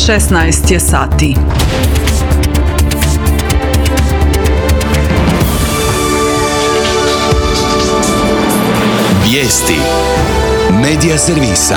16 je sati. Vijesti Medija servisa.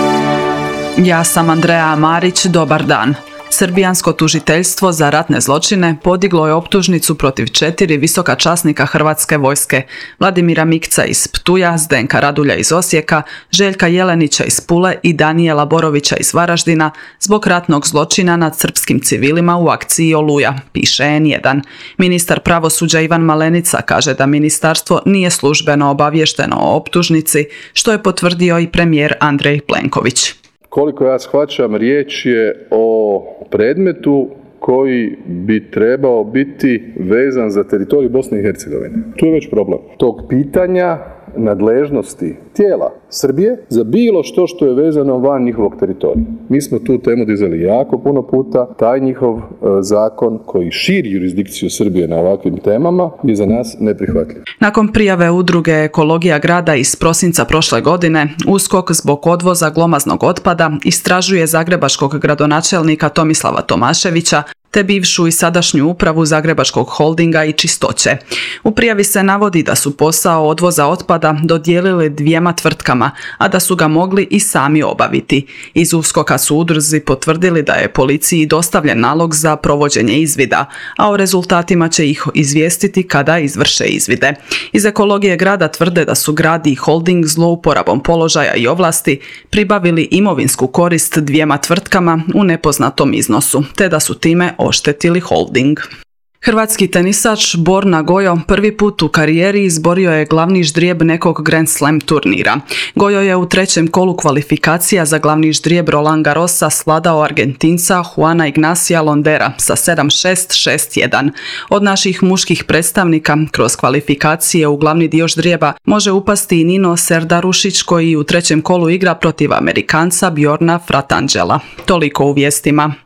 Ja sam Andreja Marić, dobar dan. Srbijansko tužiteljstvo za ratne zločine podiglo je optužnicu protiv 4 visoka časnika Hrvatske vojske: Vladimira Mikca iz Ptuja, Zdenka Radulja iz Osijeka, Željka Jelenića iz Pule i Danijela Borovića iz Varaždina zbog ratnog zločina nad srpskim civilima u akciji Oluja, piše N1. Ministar pravosuđa Ivan Malenica kaže da ministarstvo nije službeno obaviješteno o optužnici, što je potvrdio i premijer Andrej Plenković. Koliko ja shvaćam, riječ je o predmetu koji bi trebao biti vezan za teritorij Bosne i Hercegovine. Tu je već problem tog pitanja nadležnosti tijela Srbije za bilo što je vezano van njihovog teritorija. Mi smo tu temu dizali jako puno puta. Taj njihov zakon koji širi jurisdikciju Srbije na ovakvim temama je za nas neprihvatljiv. Nakon prijave udruge Ekologija grada iz prosinca prošle godine, USKOK zbog odvoza glomaznog otpada istražuje zagrebačkog gradonačelnika Tomislava Tomaševića te bivšu i sadašnju upravu Zagrebačkog holdinga i Čistoće. U prijavi se navodi da su posao odvoza otpada dodijelili 2 tvrtkama, a da su ga mogli i sami obaviti. Iz USKOK-a su udruzi potvrdili da je policiji dostavljen nalog za provođenje izvida, a o rezultatima će ih izvijestiti kada izvrše izvide. Iz Ekologije grada tvrde da su grad i holding zlouporabom položaja i ovlasti pribavili imovinsku korist 2 tvrtkama u nepoznatom iznosu, te da su time oštetili holding. Hrvatski tenisač Borna Gojo prvi put u karijeri izborio je glavni ždrijeb nekog Grand Slam turnira. Gojo je u 3. kolu kvalifikacija za glavni ždrijeb Roland Garrosa svladao Argentinca Juana Ignacia Londera sa 7-6, 6-1. Od naših muških predstavnika kroz kvalifikacije u glavni dio ždrijeba može upasti i Nino Serdarušić, koji u 3. kolu igra protiv Amerikanca Bjorna Fratangela. Toliko u vijestima.